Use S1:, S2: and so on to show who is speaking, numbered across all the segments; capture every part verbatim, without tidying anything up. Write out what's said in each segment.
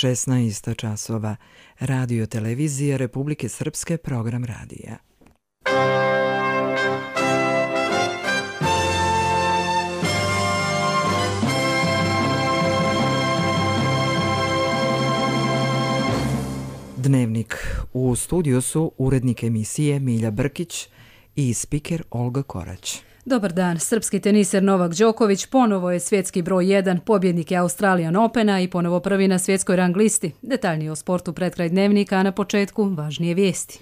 S1: šesnaest časova. Radio televizija Republike Srpske, program radija. Dnevnik. U studiju su urednik emisije Milja Brkić i spiker Olga Korać.
S2: Dobar dan. Srpski teniser Novak Đoković ponovo je svjetski broj jedan, pobjednik je Australian Opena i ponovo prvi na svjetskoj rang listi. Detaljnije o sportu pred kraj dnevnika, a na početku važnije vijesti.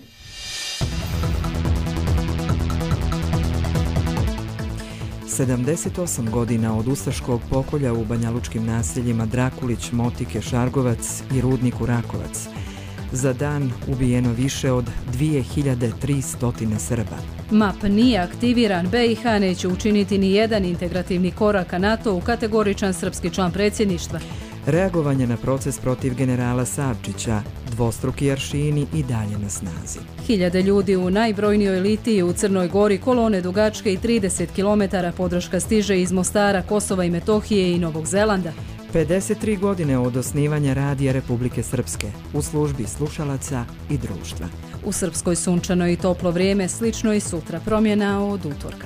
S1: sedamdeset osam godina od ustaškog pokolja u banjalučkim naseljima Drakulić, Motike, Šargovac i Rudniku Rakovac. Za dan ubijeno više od dvije hiljade tristo Srba.
S2: M A P nije aktiviran, B i H neće učiniti ni jedan integrativni korak ka NATO u kategoričan srpski član predsjedništva.
S1: Reagovanje na proces protiv generala Savčića, dvostruki aršini i dalje na snazi.
S2: Hiljade ljudi u najbrojnijoj litiji u Crnoj Gori, kolone dugačke i trideset kilometara, podrška stiže iz Mostara, Kosova i Metohije i Novog Zelanda.
S1: pedeset tri godine od osnivanja Radija Republike Srpske, u službi slušalaca i društva.
S2: U Srpskoj sunčano i toplo vrijeme, slično i sutra, promjena od utorka.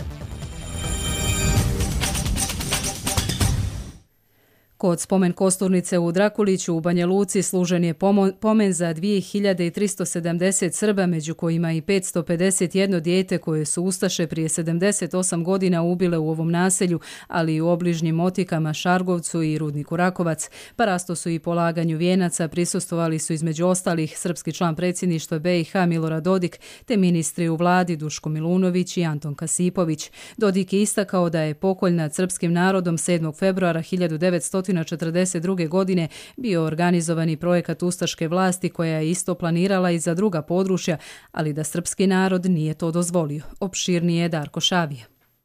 S2: Kod spomen kosturnice u Drakuliću u Banja Luci služen je pomen za dvije hiljade tristo sedamdeset Srba, među kojima i petsto pedeset jedno dijete koje su ustaše prije sedamdeset osam godina ubile u ovom naselju, ali i u obližnjim Motikama, Šargovcu i Rudniku Rakovac. Parasto su i polaganju vijenaca, prisustvovali su između ostalih srpski član predsjedništva B i H Milorad Dodik, te ministri u vladi Duško Milunović i Anton Kasipović. Dodik je istakao da je pokolj nad srpskim narodom sedmog februara hiljadu devetsto četrdeset druge. godine bio organizovani projekat ustaške vlasti koja je isto planirala i za druga područja, ali da srpski narod nije to dozvolio. Opširnije je Darko Šavija.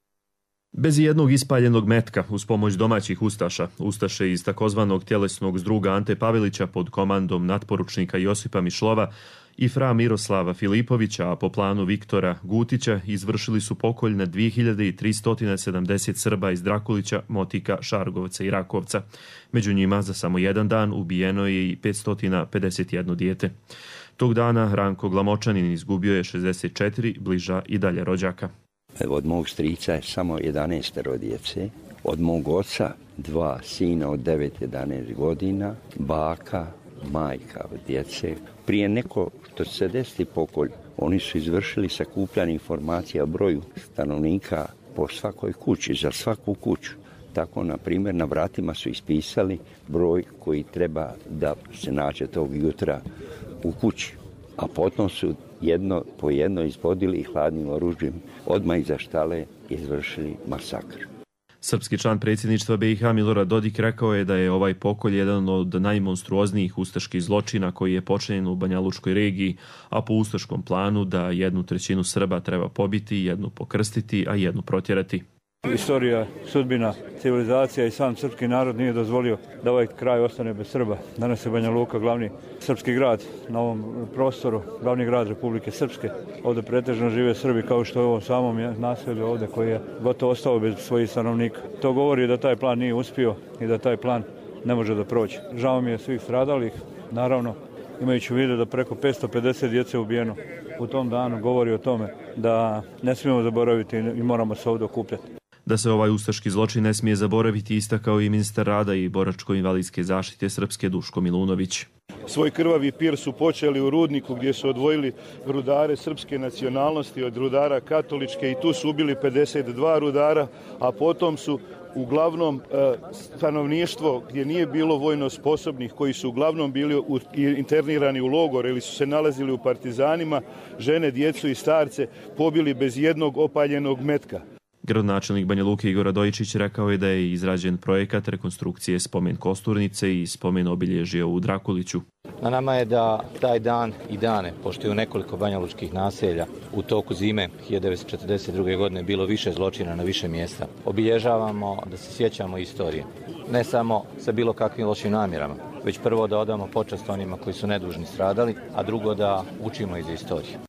S3: Bez jednog ispaljenog metka, uz pomoć domaćih ustaša, ustaše iz takozvanog tjelesnog zdruga Ante Pavelića pod komandom natporučnika Josipa Mišlova i fra Miroslava Filipovića, a po planu Viktora Gutića, izvršili su pokolj na dvije hiljade tristo sedamdeset Srba iz Drakulića, Motika, Šargovca i Rakovca. Među njima za samo jedan dan ubijeno je i petsto pedeset jedno dijete. Tog dana Ranko Glamočanin izgubio je šezdeset četiri bliža i dalje rođaka.
S4: Od mog strica je samo jedanaest djece, od mog oca dva sina od devet do jedanaest godina, baka, majka od djece. Prije neko što se desiti pokolj, oni su izvršili sakupljanje informacija o broju stanovnika po svakoj kući, za svaku kuću. Tako, na primjer, na vratima su ispisali broj koji treba da se nađe tog jutra u kući. A potom su jedno po jedno izvodili i hladnim oružjem odmah iza štale izvršili masakr.
S3: Srpski član predsjedništva B i H Milorad Dodik rekao je da je ovaj pokolj jedan od najmonstruoznijih ustaških zločina koji je počinjen u Banjalučkoj regiji, a po ustaškom planu da jednu trećinu Srba treba pobiti, jednu pokrstiti, a jednu protjerati.
S5: Istorija, sudbina, civilizacija i sam srpski narod nije dozvolio da ovaj kraj ostane bez Srba. Danas je Banja Luka glavni srpski grad na ovom prostoru, glavni grad Republike Srpske. Ovdje pretežno žive Srbi, kao što je u ovom samom naselju ovdje koji je gotovo ostao bez svojih stanovnika. To govori da taj plan nije uspio i da taj plan ne može da prođe. Žao mi je svih stradalih, naravno, imajući u vidu da preko petsto pedeset djece ubijeno u tom danu, govori o tome da ne smijemo zaboraviti i moramo se ovdje okupljati.
S3: Da se ovaj ustaški zločin ne smije zaboraviti, istakao i ministar rada i boračko-invalidske zaštite Srpske Duško Milunović.
S6: Svoj krvavi pir su počeli u Rudniku gdje su odvojili rudare srpske nacionalnosti od rudara katoličke i tu su ubili pedeset dva rudara, a potom su uglavnom stanovništvo gdje nije bilo vojno sposobnih, koji su uglavnom bili internirani u logor ili su se nalazili u partizanima, žene, djecu i starce pobili bez jednog opaljenog metka.
S3: Gradonačelnik Banja Luke Igor Radojičić rekao je da je izrađen projekat rekonstrukcije spomen kosturnice i spomen obilježja u Drakuliću.
S7: Na nama je da taj dan i dane, pošto je u nekoliko banjalučkih naselja u toku zime hiljadu devetsto četrdeset druge. godine bilo više zločina na više mjesta, obilježavamo da se sjećamo istorije. Ne samo sa bilo kakvim lošim namjerama, već prvo da odamo počast onima koji su nedužni stradali, a drugo da učimo iz istorije.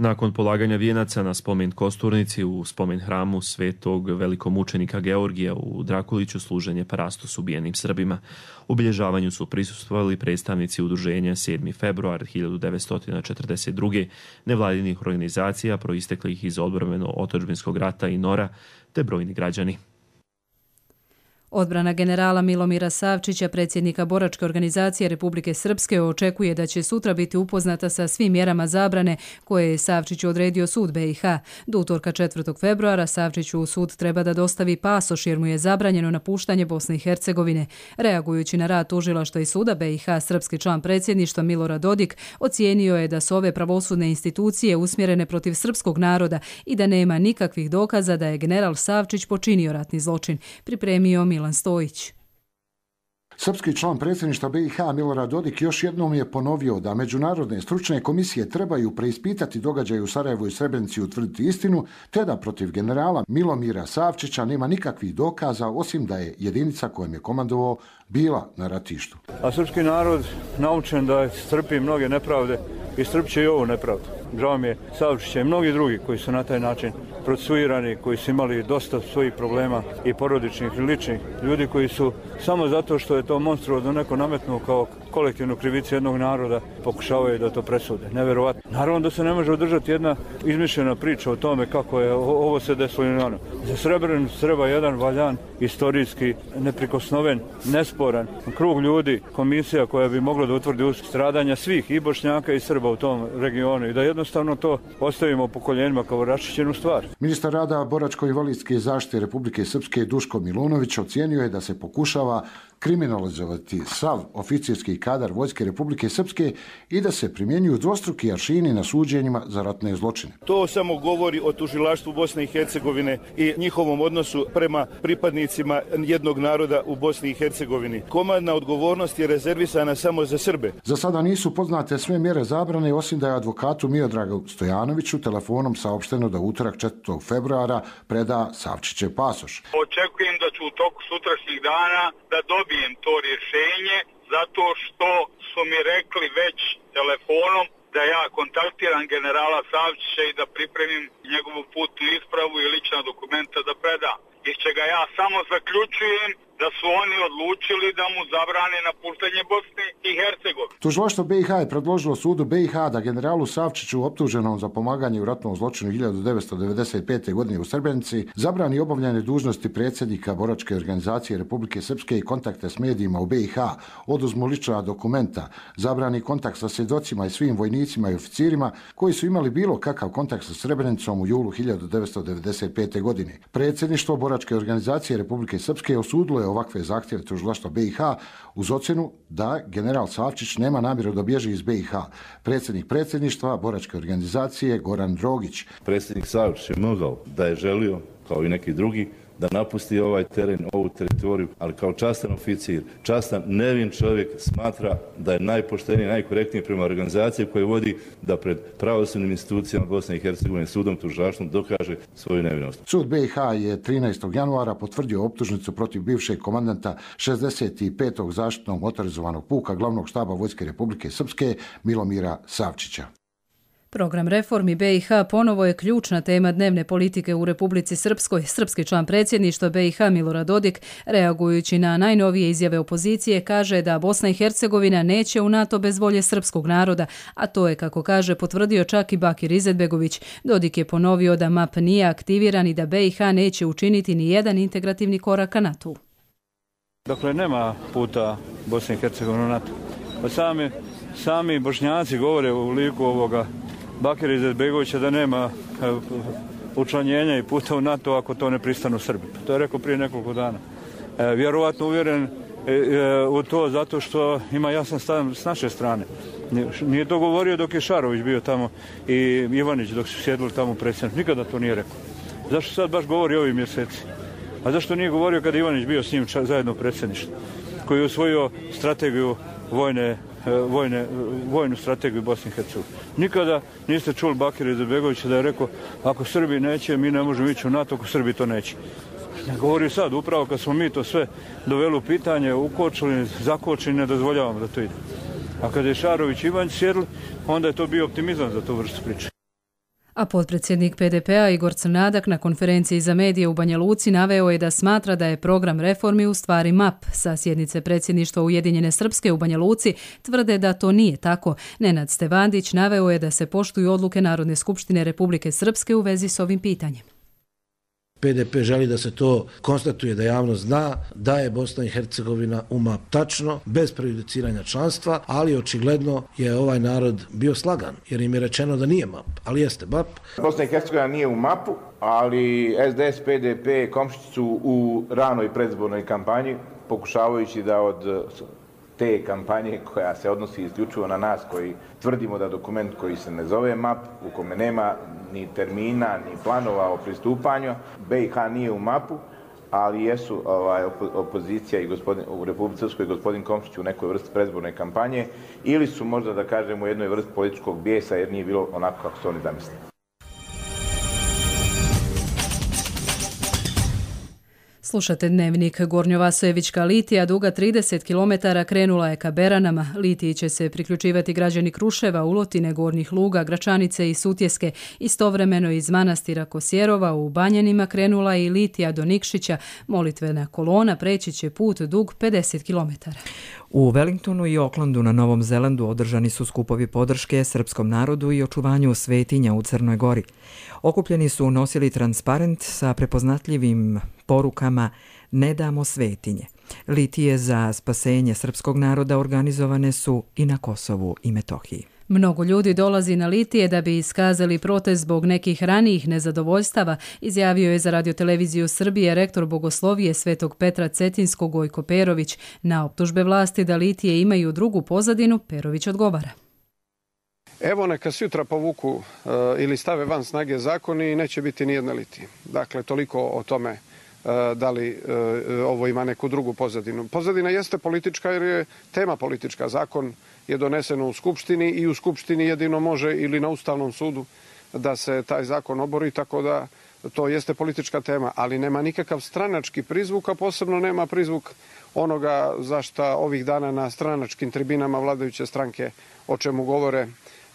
S3: Nakon polaganja vijenaca na spomen kosturnici u spomen hramu svetog velikomučenika Georgija u Drakuliću služen je parastos ubijenim Srbima. Obilježavanju su prisustvovali predstavnici udruženja sedmi februar hiljadu devetsto četrdeset druge. nevladinih organizacija proisteklih iz odbrambeno-otadžbinskog rata i Nora, te brojni građani.
S2: Odbrana generala Milomira Savčića, predsjednika boračke organizacije Republike Srpske, očekuje da će sutra biti upoznata sa svim mjerama zabrane koje je Savčiću odredio sud B i H. Do utorka četvrtog februara Savčiću u sud treba da dostavi pasoš jer mu je zabranjeno napuštanje Bosne i Hercegovine. Reagujući na rad tužilaštva i suda B i H, srpski član predsjedništva Milorad Dodik ocijenio je da su ove pravosudne institucije usmjerene protiv srpskog naroda i da nema nikakvih dokaza da je general Savčić počinio ratni zločin. Pripremio Milan Stojić.
S8: Srpski član predsjedništva B i H Milorad Dodik još jednom je ponovio da međunarodne stručne komisije trebaju preispitati događaje u Sarajevu i Srebrenici i utvrditi istinu, te da protiv generala Milomira Savčića nema nikakvih dokaza osim da je jedinica kojom je komandovao bila na ratištu.
S5: A srpski narod naučen da strpi mnoge nepravde i strpće i ovu nepravdu. Žao mi je Savčića i mnogi drugi koji su na taj način procesuirani, koji su imali dosta svojih problema i porodičnih i ličnih, ljudi koji su samo zato što je to monstruozno neko nametnuo kao kolektivnu krivicu jednog naroda pokušavaju da to presude. Neverovatno. Naravno da se ne može održati jedna izmišljena priča o tome kako je ovo se desilo i ono. Za Srebrenicu treba jedan valjan, istorijski, neprikosnoven, nesporan krug ljudi, komisija koja bi mogla da utvrdi stradanja svih i Bošnjaka i Srba u tom regionu i da jednostavno to ostavimo pokoljenjima kao raščišćenu stvar.
S8: Ministar rada, boračko-invalidske zaštite Republike Srpske Duško Milunović ocijenio je da se pokušava kriminalizovati sav oficirski kadar Vojske Republike Srpske i da se primjenjuju dvostruki aršini na suđenjima za ratne zločine.
S6: To samo govori o tužilaštvu Bosne i Hercegovine i njihovom odnosu prema pripadnicima jednog naroda u Bosni i Hercegovini. Komandna odgovornost je rezervisana samo za Srbe.
S8: Za sada nisu poznate sve mjere zabrane, osim da je advokatu Miodragu Stojanoviću telefonom saopšteno da utorak četvrtog februara preda Savčićev pasoš.
S9: Očekujem da ću u toku sutrašnjih dana da dobijem to rješenje, zato što su mi rekli već telefonom da ja kontaktiram generala Savčića i da pripremim njegovu putnu ispravu i lična dokumenta da predam. Iz čega ja samo zaključujem da su oni odlučili da mu zabrane napuštanje Bosne i Hercegovine.
S8: Tužilaštvo B i H je predložilo sudu B i H da generalu Savčiću, optuženom za pomaganje u ratnom zločinu hiljadu devetsto devedeset pete. godine u Srebrenici, zabrani obavljanje dužnosti predsjednika boračke organizacije Republike Srpske i kontakte s medijima u B i H, oduzmu lična dokumenta, zabrani kontakt sa svjedocima i svim vojnicima i oficirima koji su imali bilo kakav kontakt sa Srebrenicom u julu hiljadu devetsto devedeset pete. godine. Predsjedništvo boračke organizacije Republike Srpske osudilo je ovakve zahtjeve tužilaštva B i H uz ocjenu da general Savčić nema namjeru da bježi iz B i H. Predsjednik predsjedništva boračke organizacije Goran Drogić.
S10: Predsjednik Savčić je mogao da je želio, kao i neki drugi, da napusti ovaj teren, ovu teritoriju, ali kao častan oficir, častan, nevin čovjek smatra da je najpošteniji, najkorektniji prema organizaciji koju vodi da pred pravosudnim institucijama Bosne i Hercegovine, sudom, tužilaštvom dokaže svoju nevinost.
S8: Sud B i H je trinaestog januara potvrdio optužnicu protiv bivšeg komandanta šezdeset petog zaštitnog motorizovanog puka glavnog štaba Vojske Republike Srpske Milomira Savčića.
S2: Program reformi B i H ponovo je ključna tema dnevne politike u Republici Srpskoj. Srpski član predsjedništva B i H Milorad Dodik, reagujući na najnovije izjave opozicije, kaže da Bosna i Hercegovina neće u NATO bez volje srpskog naroda, a to je, kako kaže, potvrdio čak i Bakir Izetbegović. Dodik je ponovio da M A P nije aktiviran i da B i H neće učiniti ni jedan integrativni korak ka NATO-u.
S5: Dakle, nema puta Bosne i Hercegovine u NATO. Sami, sami Bošnjaci govore u liku ovoga Bakira Izetbegovića da nema učlanjenja i puta u NATO ako to ne pristanu Srbi. To je rekao prije nekoliko dana. E, vjerovatno uvjeren e, e, u to zato što ima jasan stav s naše strane. Nije to govorio dok je Šarović bio tamo i Ivanić dok su sjedili tamo predsjednik. Nikada to nije rekao. Zašto sad baš govori ovih mjeseci? A zašto nije govorio kada Ivanić bio s njim zajedno u predsjedništvu? Koji je usvojio strategiju vojne Vojne, vojnu strategiju Bosne i Hercegovine. Nikada niste čuli Bakira Izetbegovića da je rekao ako Srbi neće, mi ne možemo ići u NATO ako Srbi to neće. Ne govori sad, upravo kad smo mi to sve doveli u pitanje, ukočili, zakočili, ne dozvoljavamo da to ide. A kada je Šarović i Ivanj sjedli, onda je to bio optimizam za tu vrstu priče.
S2: A potpredsjednik P D P-a Igor Crnadak na konferenciji za medije u Banja Luci naveo je da smatra da je program reformi u stvari map. Sa sjednice predsjedništva Ujedinjene Srpske u Banja Luci tvrde da to nije tako. Nenad Stevandić naveo je da se poštuju odluke Narodne skupštine Republike Srpske u vezi s ovim pitanjem.
S11: P D P želi da se to konstatuje, da javnost zna da je Bosna i Hercegovina u map tačno, bez prejudiciranja članstva, ali očigledno je ovaj narod bio slagan, jer im je rečeno da nije map, ali jeste map.
S12: Bosna i Hercegovina nije u mapu, ali S D S, P D P, komšnici su u ranoj predizbornoj kampanji, pokušavajući da od te kampanje koja se odnosi isključivo na nas koji tvrdimo da dokument koji se ne zove map, u kome nema ni termina, ni planova o pristupanju, B i H nije u mapu, ali jesu ovaj, opozicija i gospodin, u Republici Srpskoj gospodin Komšić u nekoj vrsti predizborne kampanje, ili su možda da kažemo u jednoj vrsti političkog bijesa jer nije bilo onako kako su oni zamislili.
S2: Slušate Dnevnik. Gornjovasojevička litija duga trideset kilometara krenula je ka Beranama. Litiji će se priključivati građani Kruševa, Ulotine, Gornjih Luga, Gračanice i Sutjeske. Istovremeno iz manastira Kosjerova u Banjanima krenula i litija do Nikšića. Molitvena kolona preći će put dug pedeset kilometara.
S1: U Wellingtonu i Aucklandu na Novom Zelandu održani su skupovi podrške srpskom narodu i očuvanju svetinja u Crnoj Gori. Okupljeni su nosili transparent sa prepoznatljivim porukama "Ne damo svetinje". Litije za spasenje srpskog naroda organizovane su i na Kosovu i Metohiji.
S2: Mnogo ljudi dolazi na litije da bi iskazali protest zbog nekih ranijih nezadovoljstava, izjavio je za Radioteleviziju Srbije rektor Bogoslovije Svetog Petra Cetinskog Gojko Perović. Na optužbe vlasti da litije imaju drugu pozadinu, Perović odgovara.
S13: Evo neka sutra povuku uh, ili stave van snage zakoni i neće biti nijedne litije. Dakle, toliko o tome uh, da li uh, ovo ima neku drugu pozadinu. Pozadina jeste politička jer je tema politička. Zakon je donesen u Skupštini i u Skupštini jedino može ili na Ustavnom sudu da se taj zakon obori, tako da to jeste politička tema, ali nema nikakav stranački prizvuk, a posebno nema prizvuk onoga za šta ovih dana na stranačkim tribinama vladajuće stranke o čemu govore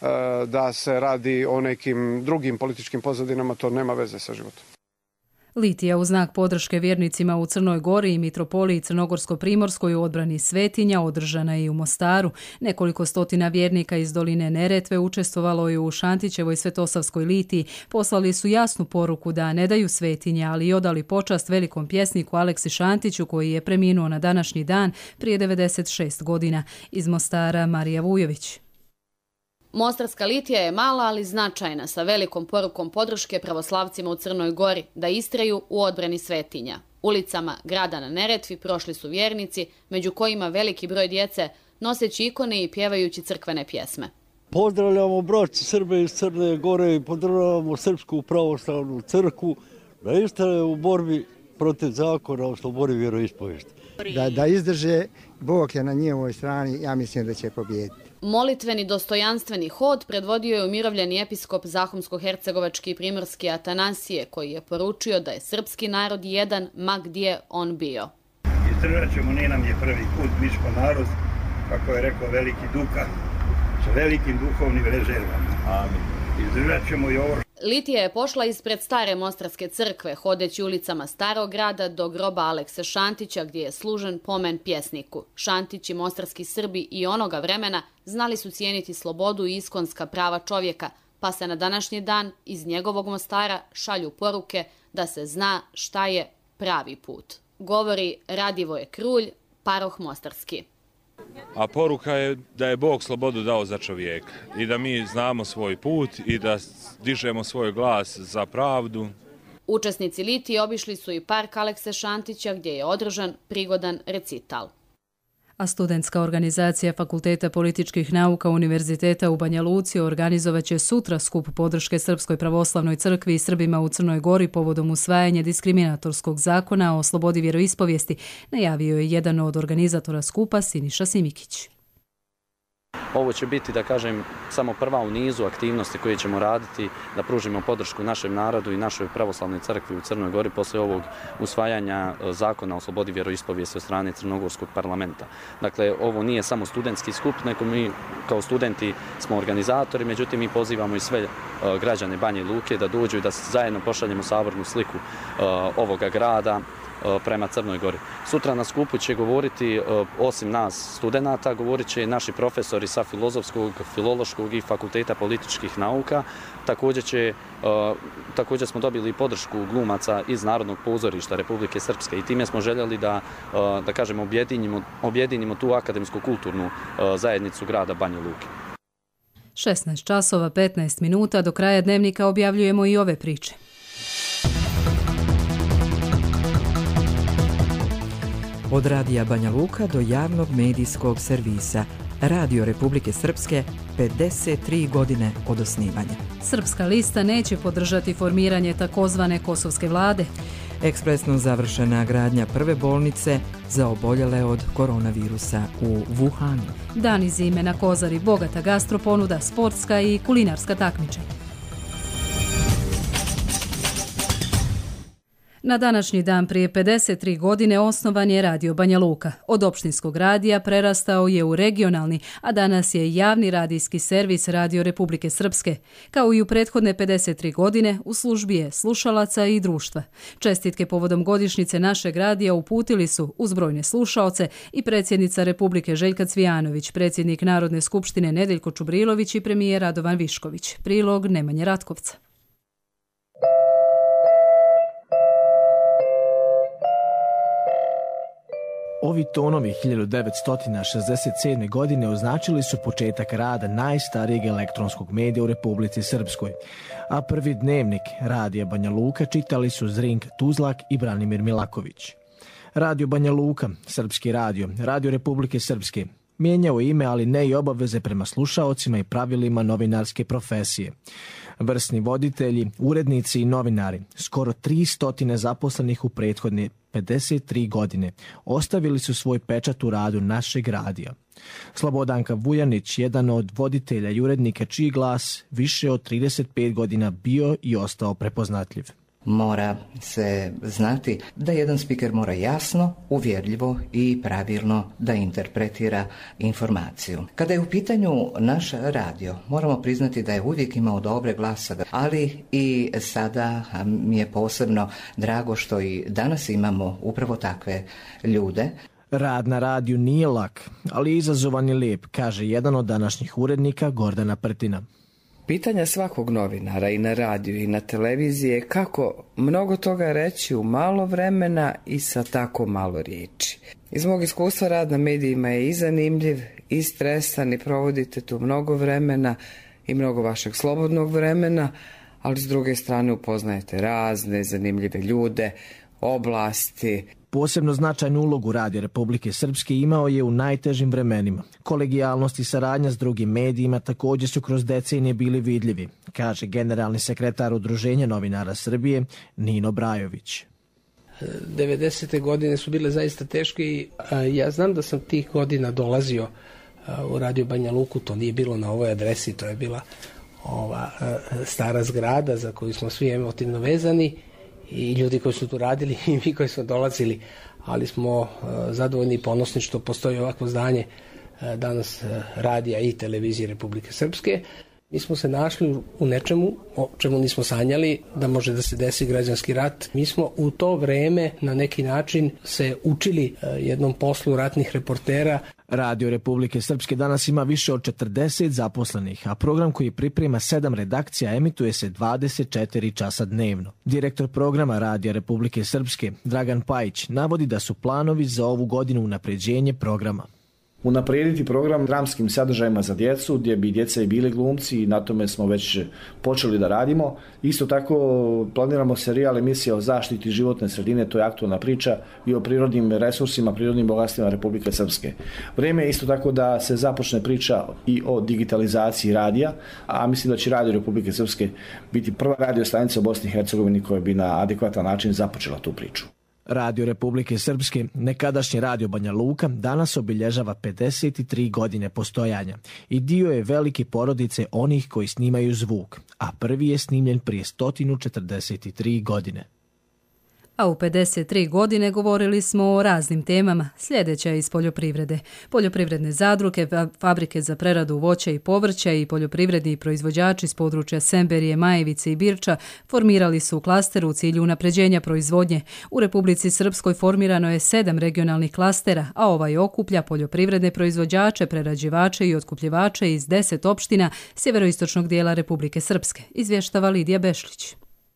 S13: da se radi o nekim drugim političkim pozadinama, to nema veze sa životom.
S2: Litija u znak podrške vjernicima u Crnoj Gori i Mitropoliji Crnogorsko-Primorskoj u odbrani svetinja održana je i u Mostaru. Nekoliko stotina vjernika iz doline Neretve učestvovalo je u Šantićevoj Svetosavskoj litiji. Poslali su jasnu poruku da ne daju svetinje, ali i odali počast velikom pjesniku Aleksi Šantiću koji je preminuo na današnji dan prije devedeset šest godina. Iz Mostara Marija Vujović.
S14: Mostarska litija je mala, ali značajna, sa velikom porukom podrške pravoslavcima u Crnoj Gori da istraju u odbrani svetinja. Ulicama grada na Neretvi prošli su vjernici, među kojima veliki broj djece, noseći ikone i pjevajući crkvene pjesme.
S15: Pozdravljamo braću Srbe iz Crne Gore i pozdravljamo Srpsku pravoslavnu crkvu da istraje u borbi protiv zakona o slobodi vjeroispovijesti.
S16: Da, da izdrže, Bog je na njihovoj strani, ja mislim da će pobijediti.
S14: Molitveni dostojanstveni hod predvodio je umirovljeni episkop Zahumsko-hercegovački i primorski Atanasije, koji je poručio da je srpski narod jedan, ma gdje on bio.
S17: Izdržat ćemo, nije nam je prvi put, mi smo narod, kako je rekao veliki Duka, sa velikim duhovnim rezervama. Amin. Izdržat ćemo i ovo.
S14: Litija je pošla ispred stare Mostarske crkve, hodeći ulicama Starog grada do groba Alekse Šantića, gdje je služen pomen pjesniku. Šantić i mostarski Srbi i onoga vremena znali su cijeniti slobodu i iskonska prava čovjeka, pa se na današnji dan iz njegovog Mostara šalju poruke da se zna šta je pravi put. Govori Radivoje Krulj, paroh Mostarski.
S18: A poruka je da je Bog slobodu dao za čovjeka i da mi znamo svoj put i da dižemo svoj glas za pravdu.
S14: Učesnici litije obišli su i park Alekse Šantića gdje je održan prigodan recital.
S2: A studentska organizacija Fakulteta političkih nauka Univerziteta u Banja Luci organizovaće sutra skup podrške Srpskoj pravoslavnoj crkvi i Srbima u Crnoj Gori povodom usvajanja diskriminatorskog zakona o slobodi vjeroispovijesti, najavio je jedan od organizatora skupa Siniša Simikić.
S19: Ovo će biti, da kažem, samo prva u nizu aktivnosti koje ćemo raditi da pružimo podršku našem narodu i našoj pravoslavnoj crkvi u Crnoj Gori posle ovog usvajanja zakona o slobodi vjeroispovijesti od strane Crnogorskog parlamenta. Dakle, ovo nije samo studentski skup, nego mi kao studenti smo organizatori, međutim mi pozivamo i sve građane Banje Luke da dođu i da zajedno pošaljemo sabornu sliku ovoga grada prema Crnoj Gori. Sutra na skupu će govoriti, osim nas studenata, govorit će naši profesori sa Filozofskog, Filološkog i Fakulteta političkih nauka. Također, će, također smo dobili podršku glumaca iz Narodnog pozorišta Republike Srpske i time smo željeli da, da kažem, objedinimo, objedinimo tu akademsku kulturnu zajednicu grada Banje Luke.
S2: šesnaest časova petnaest minuta, do kraja dnevnika objavljujemo i ove priče.
S1: Od radija Banja Luka do javnog medijskog servisa. Radio Republike Srpske, pedeset tri godine od osnivanja.
S2: Srpska lista neće podržati formiranje takozvane kosovske vlade.
S1: Ekspresno završena gradnja prve bolnice za oboljele od koronavirusa u Wuhanu.
S2: Dani zime na Kozari, bogata gastroponuda, sportska i kulinarska takmičenja. Na današnji dan prije pedeset tri godine osnovan je Radio Banja Luka. Od opštinskog radija prerastao je u regionalni, a danas je javni radijski servis Radio Republike Srpske. Kao i u prethodne pedeset tri godine, u službi je slušalaca i društva. Čestitke povodom godišnjice našeg radija uputili su uz brojne slušaoce i predsjednica Republike Željka Cvijanović, predsjednik Narodne skupštine Nedeljko Čubrilović i premijer Radovan Višković. Prilog Nemanje Ratkovca.
S20: Ovi tonovi hiljadu devetsto šezdeset sedme. godine označili su početak rada najstarijeg elektronskog medija u Republici Srpskoj, a prvi dnevnik Radija Banja Luka čitali su Zrinka Tuzlak i Branimir Milaković. Radio Banja Luka, Srpski radio, Radio Republike Srpske, mijenjao ime, ali ne i obaveze prema slušaocima i pravilima novinarske profesije. Vrsni voditelji, urednici i novinari, skoro tristo zaposlenih u prethodne pedeset tri godine, ostavili su svoj pečat u radu našeg radija. Slobodanka Vujanić, jedan od voditelja i urednika čiji glas više od trideset pet godina bio i ostao prepoznatljiv.
S21: Mora se znati da jedan spiker mora jasno, uvjerljivo i pravilno da interpretira informaciju. Kada je u pitanju naš radio, moramo priznati da je uvijek imao dobre glasove, ali i sada mi je posebno drago što i danas imamo upravo takve ljude.
S20: Rad na radiju nije lak, ali izazovan je lijep, kaže jedan od današnjih urednika Gordana Prtina.
S22: Pitanja svakog novinara i na radiju i na televiziji je kako mnogo toga reći u malo vremena i sa tako malo riječi. Iz mog iskustva rad na medijima je i zanimljiv i stresan i provodite tu mnogo vremena i mnogo vašeg slobodnog vremena, ali s druge strane upoznajete razne zanimljive ljude, oblasti.
S20: Posebno značajnu ulogu Radija Republike Srpske imao je u najtežim vremenima. Kolegijalnost i saradnja s drugim medijima također su kroz decenije bili vidljivi, kaže generalni sekretar Udruženja novinara Srbije Nino Brajović.
S23: devedesete godine su bile zaista teške i ja znam da sam tih godina dolazio u Radio Banja Luku, to nije bilo na ovoj adresi, to je bila ova stara zgrada za koju smo svi emotivno vezani, i ljudi koji su tu radili i mi koji smo dolazili, ali smo uh, zadovoljni i ponosni što postoji ovakvo zdanje uh, danas uh, radija i televizije Republike Srpske. Mi smo se našli u nečemu o čemu nismo sanjali da može da se desi građanski rat. Mi smo u to vreme na neki način se učili uh, jednom poslu ratnih reportera.
S20: Radio Republike Srpske danas ima više od četrdeset zaposlenih, a program koji priprema sedam redakcija emituje se dvadeset četiri časa dnevno. Direktor programa Radija Republike Srpske, Dragan Pajić, navodi da su planovi za ovu godinu unapređenje programa.
S24: Unaprijediti program dramskim sadržajima za djecu, gdje bi djeca i bili glumci, i na tome smo već počeli da radimo. Isto tako planiramo serijal emisija o zaštiti životne sredine, to je aktualna priča, i o prirodnim resursima, prirodnim bogatstvima Republike Srpske. Vrijeme je isto tako da se započne priča i o digitalizaciji radija, a mislim da će Radio Republike Srpske biti prva radio stanica u Bosni i Hercegovini koja bi na adekvatan način započela tu priču.
S20: Radio Republike Srpske, nekadašnji Radio Banja Luka, danas obilježava pedeset tri godine postojanja i dio je velike porodice onih koji snimaju zvuk, a prvi je snimljen prije sto četrdeset tri godine.
S2: A u pedeset tri godine govorili smo o raznim temama. Sljedeća je iz poljoprivrede. Poljoprivredne zadruge, fabrike za preradu voća i povrća i poljoprivredni proizvođači iz područja Semberije, Majevice i Birča formirali su klaster u cilju unapređenja proizvodnje. U Republici Srpskoj formirano je sedam regionalnih klastera, a ovaj okuplja poljoprivredne proizvođače, prerađivače i otkupljivače iz deset opština sjeveroistočnog dijela Republike Srpske, izvještava Lidija Bešlić.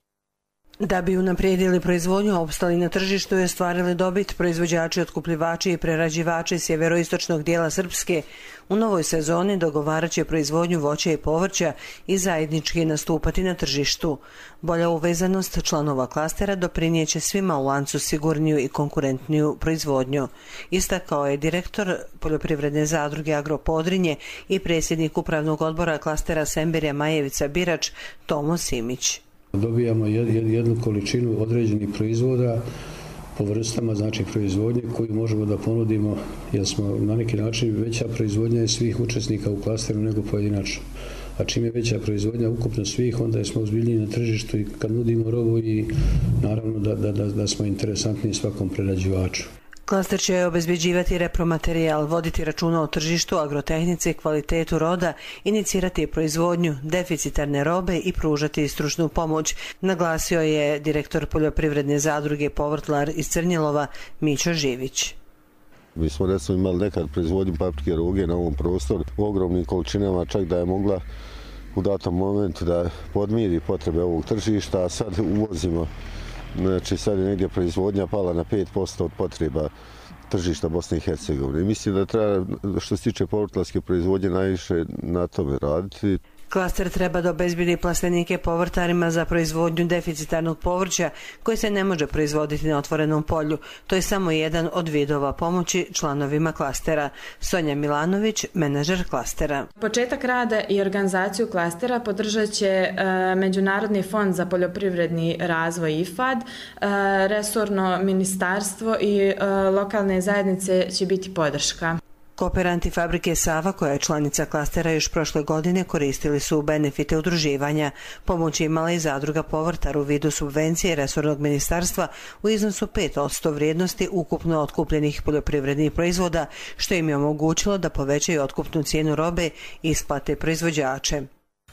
S3: Da bi unaprijedili proizvodnju, opstali na tržištu i ostvarili dobit, proizvođači, otkupljivači i prerađivači sjeveroistočnog dijela Srpske u novoj sezoni dogovarat će proizvodnju voća i povrća i zajednički nastupati na tržištu. Bolja uvezanost članova klastera doprinijeće svima u lancu sigurniju i konkurentniju proizvodnju. Istakao je direktor poljoprivredne zadruge Agropodrinje i predsjednik upravnog odbora klastera Semberija Majevica Birač Tomo Simić.
S4: Dobijamo jednu količinu određenih proizvoda po vrstama, znači proizvodnje koju možemo da ponudimo, jer smo na neki način veća proizvodnja je svih učesnika u klasteru nego pojedinačno. A čim je veća proizvodnja ukupno svih, onda smo ozbiljniji na tržištu i kad nudimo robu i naravno da, da, da, da smo interesantniji svakom prerađivaču.
S3: Klaster će obezbeđivati repromaterijal, voditi računa o tržištu, agrotehnici, kvalitetu roda, inicirati proizvodnju deficitarne robe i pružati stručnu pomoć, naglasio je direktor poljoprivredne zadruge Povrtlar iz Crnjelova Mićo Živić.
S6: Mi smo recimo imali nekad proizvodnju paprike ruge na ovom prostoru u ogromnim količinama, čak da je mogla u datom momentu da podmiri potrebe ovog tržišta, a sad uvozimo. Znači sad je negdje proizvodnja pala na pet posto od potreba tržišta Bosne i Hercegovine. Mislim da treba, što se tiče povrtlarske proizvodnje, najviše na tome raditi.
S3: Klaster treba da obezbedi plastenike povrtarima za proizvodnju deficitarnog povrća koje se ne može proizvoditi na otvorenom polju. To je samo jedan od vidova pomoći članovima klastera. Sonja Milanović, menadžer klastera.
S7: Početak rada i organizaciju klastera podržat će e, Međunarodni fond za poljoprivredni razvoj I F A D, e, resorno ministarstvo i e, lokalne zajednice će biti podrška.
S3: Kooperanti fabrike Sava, koja je članica klastera još prošle godine, koristili su benefite udruživanja. Pomoć imala i zadruga Povrtar u vidu subvencije resornog ministarstva u iznosu pet posto vrijednosti ukupno otkupljenih poljoprivrednih proizvoda, što im je omogućilo da povećaju otkupnu cijenu robe i isplate proizvođače.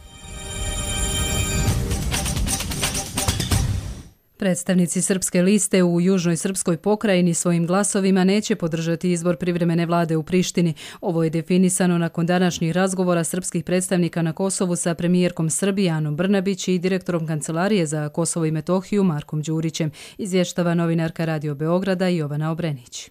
S2: Predstavnici Srpske liste u Južnoj Srpskoj pokrajini svojim glasovima neće podržati izbor privremene vlade u Prištini. Ovo je definisano nakon današnjih razgovora srpskih predstavnika na Kosovu sa premijerkom Srbije Anom Brnabić i direktorom Kancelarije za Kosovo i Metohiju Markom Đurićem, izvještava novinarka Radio Beograda Jovana Obrenić.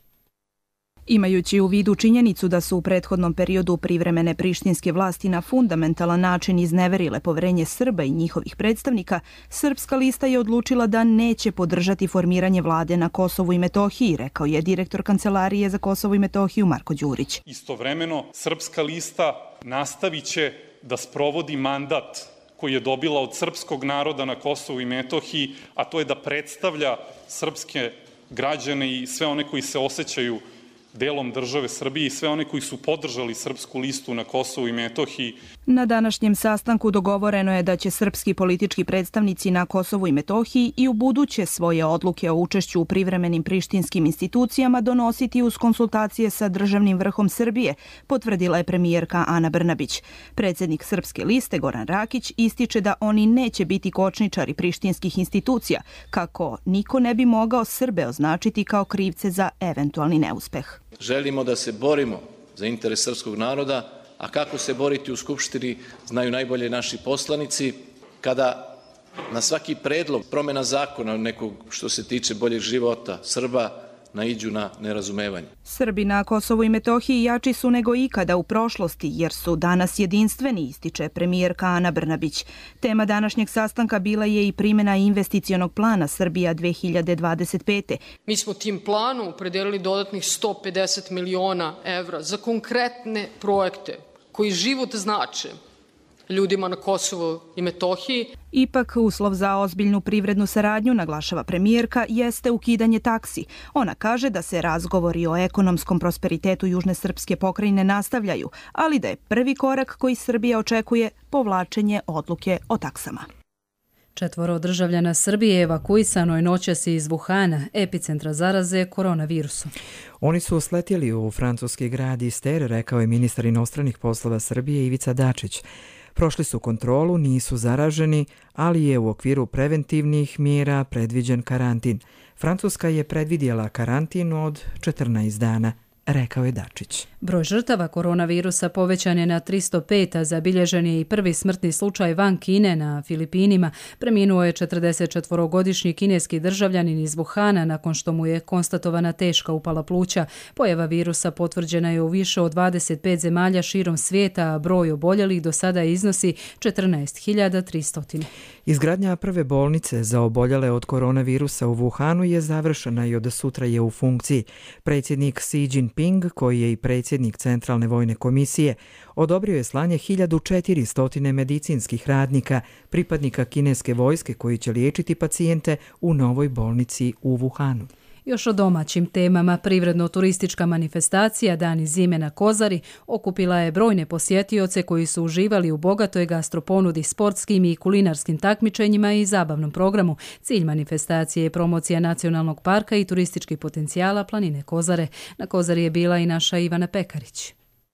S25: Imajući u vidu činjenicu da su u prethodnom periodu privremene prištinske vlasti na fundamentalan način izneverile poverenje Srba i njihovih predstavnika, Srpska lista je odlučila da neće podržati formiranje vlade na Kosovu i Metohiji, rekao je direktor Kancelarije za Kosovo i Metohiju Marko Đurić.
S26: Istovremeno, Srpska lista nastavit će da sprovodi mandat koji je dobila od srpskog naroda na Kosovu i Metohiji, a to je da predstavlja srpske građane i sve one koji se osjećaju delom države Srbije i sve one koji su podržali Srpsku listu na Kosovu i Metohiji.
S25: Na današnjem sastanku dogovoreno je da će srpski politički predstavnici na Kosovu i Metohiji i u buduće svoje odluke o učešću u privremenim prištinskim institucijama donositi uz konsultacije sa državnim vrhom Srbije, potvrdila je premijerka Ana Brnabić. Predsjednik Srpske liste Goran Rakić ističe da oni neće biti kočničari prištinskih institucija, kako niko ne bi mogao Srbe označiti kao krivce za eventualni neuspeh.
S27: Želimo da se borimo za interes srpskog naroda, a kako se boriti u Skupštini znaju najbolje naši poslanici. Kada na svaki predlog promjena zakona nekog što se tiče boljeg života Srba naiđu na nerazumevanje.
S25: Srbi na Kosovu i Metohiji jači su nego ikada u prošlosti jer su danas jedinstveni, ističe premijerka Ana Brnabić. Tema današnjeg sastanka bila je i primjena investicionog plana Srbija dve hiljade dvadeset pete.
S28: Mi smo tim planom opredelili dodatnih sto pedeset miliona evra za konkretne projekte koji život znače ljudima na Kosovu i Metohiji.
S25: Ipak, uslov za ozbiljnu privrednu saradnju, naglašava premijerka, jeste ukidanje taksi. Ona kaže da se razgovori o ekonomskom prosperitetu Južne srpske pokrajine nastavljaju, ali da je prvi korak koji Srbija očekuje povlačenje odluke o taksama.
S2: Četvoro državljana Srbije evakuisano je noćas iz Wuhana, epicentra zaraze koronavirusom.
S1: Oni su sletjeli u francuski grad Ister, rekao je ministar inostranih poslova Srbije Ivica Dačić. Prošli su kontrolu, nisu zaraženi, ali je u okviru preventivnih mjera predviđen karantin. Francuska je predvidjela karantin od četrnaest dana, rekao je Dačić.
S2: Broj žrtava koronavirusa povećan je na tristo pet, a zabilježen je i prvi smrtni slučaj van Kine na Filipinima. Preminuo je četrdesetčetvorogodišnji kineski državljanin iz Wuhana nakon što mu je konstatovana teška upala pluća. Pojava virusa potvrđena je u više od dvadeset pet zemalja širom svijeta, a broj oboljelih do sada iznosi četrnaest hiljada tristo.
S1: Izgradnja prve bolnice za oboljele od koronavirusa u Wuhanu je završena i od sutra je u funkciji. Predsjednik Xi Jinping, koji je i predsjednik Centralne vojne komisije, odobrio je slanje hiljadu četiristo medicinskih radnika, pripadnika kineske vojske koji će liječiti pacijente u novoj bolnici u Wuhanu.
S2: Još o domaćim temama, privredno-turistička manifestacija Dani zime na Kozari okupila je brojne posjetioce koji su uživali u bogatoj gastroponudi, sportskim i kulinarskim takmičenjima i zabavnom programu. Cilj manifestacije je promocija nacionalnog parka i turističkih potencijala planine Kozare. Na Kozari je bila i naša Ivana Pekarić.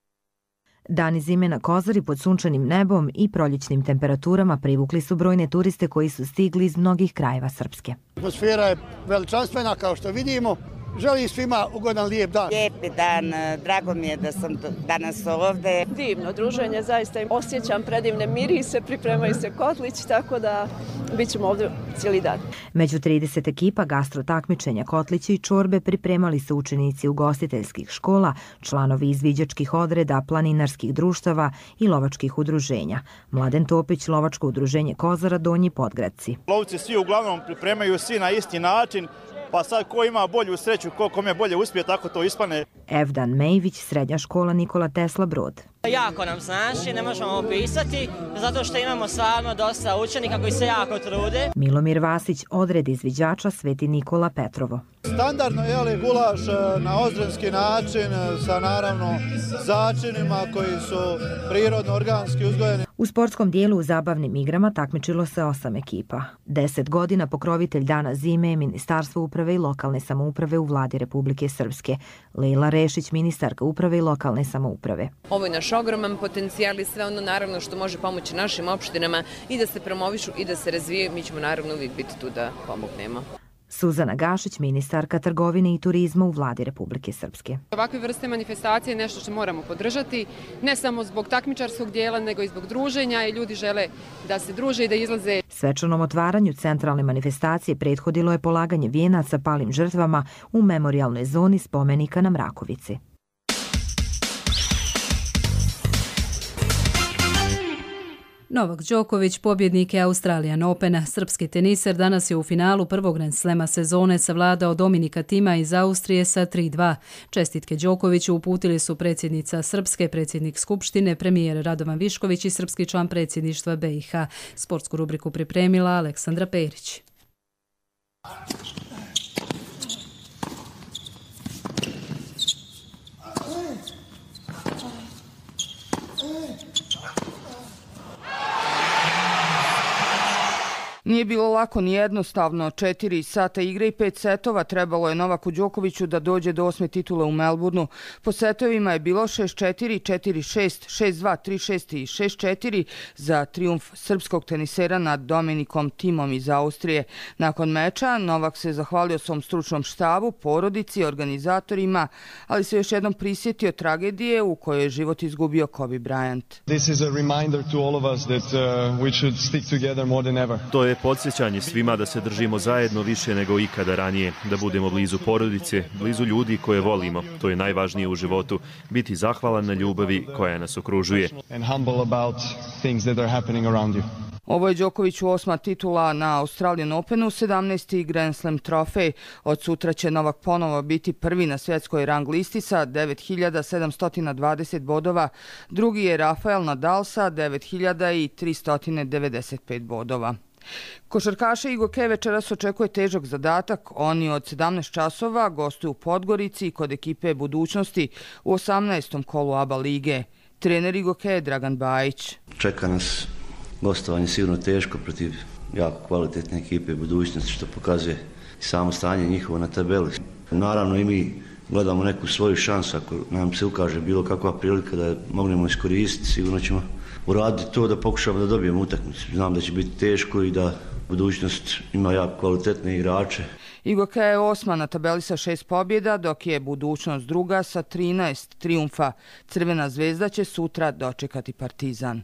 S5: Dani zime na Kozari pod sunčanim nebom i proljećnim temperaturama privukli su brojne turiste koji su stigli iz mnogih krajeva Srpske.
S8: Atmosfera je veličanstvena kao što vidimo. Želim svima ugodan lijep dan.
S9: Lijepi dan, drago mi je da sam danas ovdje.
S10: Divno druženje, zaista osjećam predivne mirise, pripremaju se kotlić, tako da bit ćemo ovdje cijeli dan.
S5: Među trideset ekipa gastro takmičenja kotlići i čorbe pripremali su učenici ugostiteljskih škola, članovi izviđačkih odreda, planinarskih društava i lovačkih udruženja. Mladen Topić, lovačko udruženje Kozara, Donji Podgradci.
S11: Lovci svi uglavnom pripremaju svi na isti način. Pa sad ko ima bolju sreću, ko kome bolje uspije, tako to ispane.
S5: Evdan Mejvić, srednja škola Nikola Tesla Brod.
S12: Jako nam znači, ne možemo opisati, zato što imamo stvarno dosta učenika koji se jako trude.
S5: Milomir Vasić, odred izviđača Sveti Nikola Petrovo.
S8: Standardno je li gulaš na ozrenski način sa naravno začinima koji su prirodno organski uzgojeni.
S5: U sportskom dijelu u zabavnim igrama takmičilo se osam ekipa. Deset godina pokrovitelj Dana zime je Ministarstvo uprave i lokalne samouprave u vladi Republike Srpske. Lejla Rešić, ministarka uprave i lokalne samouprave.
S13: Ovo je naš ogroman potencijal i sve ono naravno što može pomoći našim opštinama i da se promovišu i da se razvijaju. Mi ćemo naravno uvijek biti tu da pomognemo.
S5: Suzana Gašić, ministarka trgovine i turizma u vladi Republike Srpske.
S13: Ovakve vrste manifestacije je nešto što moramo podržati, ne samo zbog takmičarskog dijela, nego i zbog druženja i ljudi žele da se druže i da izlaze.
S5: Svečanom otvaranju centralne manifestacije prethodilo je polaganje vijenaca palim žrtvama u memorijalnoj zoni spomenika na Mrakovici.
S2: Novak Đoković, pobjednik je Australian Opena. Srpski teniser danas je u finalu prvog Grand Slema sezone savladao Dominika Tima iz Austrije sa tri dva. Čestitke Đokoviću uputili su predsjednica Srpske, predsjednik Skupštine, premijer Radovan Višković i srpski član predsjedništva B i H. Sportsku rubriku pripremila Aleksandra Perić.
S15: Nije bilo lako ni jednostavno. Četiri sata igre i pet setova trebalo je Novaku Đokoviću da dođe do osme titule u Melbourneu. Po setovima je bilo šest četiri, četiri šest, šest dva, tri šest i šest četiri za trijumf srpskog tenisera nad Dominikom Timom iz Austrije. Nakon meča Novak se zahvalio svom stručnom štabu, porodici, organizatorima, ali se još jednom prisjetio tragedije u kojoj je život izgubio Kobe Bryant.
S29: This is a reminder to all of us that uh, we should stick together more than ever.
S30: To je
S14: je podsjećanje svima da se držimo zajedno više nego ikada ranije, da budemo blizu porodice, blizu ljudi koje volimo. To je najvažnije u životu, biti zahvalan na ljubavi koja nas okružuje.
S15: Ovo je Đokoviću osma titula na Australian Openu, sedamnaesti Grand Slam trofej. Od sutra će Novak ponovo biti prvi na svjetskoj rang listi sa devet hiljada sedamsto dvadeset bodova. Drugi je Rafael Nadal sa devet hiljada tristo devedeset pet bodova. Košarkaše Igoke večeras očekuje težak zadatak. Oni od sedamnaest časova gostuju u Podgorici kod ekipe Budućnosti u osamnaestom kolu A B A lige. Trener Igoke je Dragan Bajić.
S16: Čeka nas gostovanje sigurno teško protiv jako kvalitetne ekipe Budućnosti, što pokazuje samo stanje njihovo na tabeli. Naravno i mi gledamo neku svoju šansu, ako nam se ukaže bilo kakva prilika da mognemo iskoristiti, sigurno ćemo uraditi to da pokušamo da dobijemo utakmicu. Znam da će biti teško i da Budućnost ima jako kvalitetne igrače.
S15: Igoke je osma na tabeli sa šest pobjeda, dok je Budućnost druga sa trinaest trijumfa. Crvena zvezda će sutra dočekati Partizan.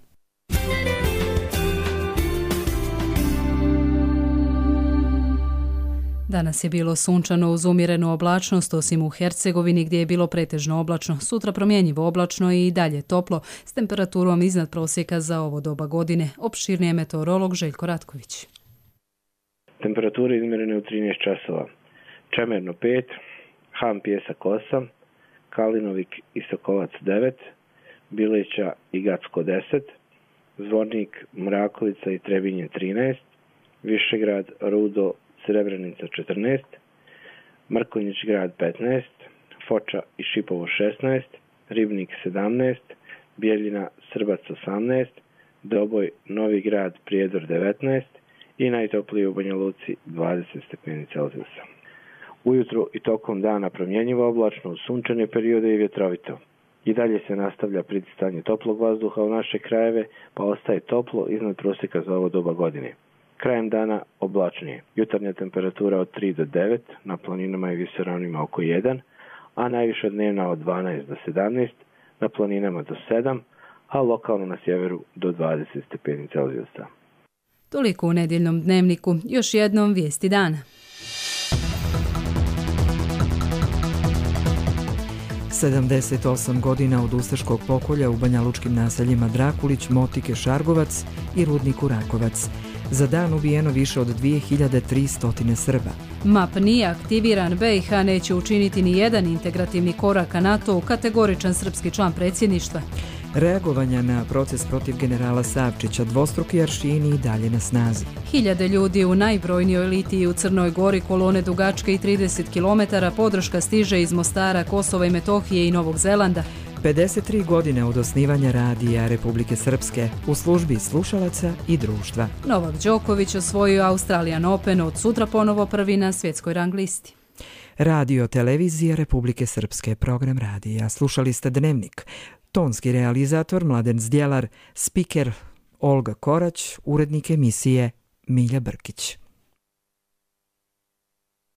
S2: Danas je bilo sunčano uz umjerenu oblačnost, osim u Hercegovini gdje je bilo pretežno oblačno. Sutra promjenjivo oblačno i dalje toplo, s temperaturom iznad prosjeka za ovo doba godine. Opširnije meteorolog Željko Ratković.
S17: Temperature izmjerene u trinaest časova. Čemerno pet, Han Pjesak osam, Kalinovik i Sokovac devet, Bileća i Gacko deset, Zvornik, Mrakovica i Trebinje trinaest, Višegrad, Rudo, Srebrenica četrnaest, Mrkonjić grad petnaest, Foča i Šipovo šesnaest, Ribnik sedamnaest, Bijeljina, Srbac osamnaest, Doboj, Novi grad, Prijedor devetnaest i najtoplije u Banja Luci dvadeset stepeni Celzijusa. Ujutro i tokom dana promjenjivo oblačno, u sunčane periode i vjetrovito. I dalje se nastavlja pritisanje toplog vazduha u naše krajeve, pa ostaje toplo iznad prosjeka za ovo doba godine. Krajem dana oblačnije. Jutarnja temperatura od tri do devet, na planinama i visoravnima oko jedan, a najviša dnevna od dvanaest do sedamnaest, na planinama do sedam, a lokalno na sjeveru do dvadeset stepeni Celzijusa.
S2: Toliko u nedjeljnom dnevniku. Još jednom vijesti dana.
S1: sedamdeset osam godina od ustaškog pokolja u banjalučkim naseljima Drakulić, Motike, Šargovac i Rudniku Rakovac. Za dan ubijeno više od dvije hiljade tristo Srba.
S2: M A P nije aktiviran, B i H neće učiniti ni jedan integrativni korak ka NATO-u, kategoričan srpski član predsjedništva.
S1: Reagovanja na proces protiv generala Savčića, dvostruki aršini i dalje na snazi.
S2: Hiljade ljudi u najbrojnijoj litiji u Crnoj Gori, kolone dugačke i trideset kilometara, podrška stiže iz Mostara, Kosova i Metohije i Novog Zelanda.
S1: pedeset tri godine od osnivanja Radija Republike Srpske u službi slušalaca i društva.
S2: Novak Đoković osvojio Australian Open, od sutra ponovo prvi na svjetskoj rang listi.
S1: Radio Televizija Republike Srpske, program radija. Slušali ste Dnevnik. Tonski realizator Mladen Zdjelar, spiker Olga Korać, urednik emisije Milja Brkić.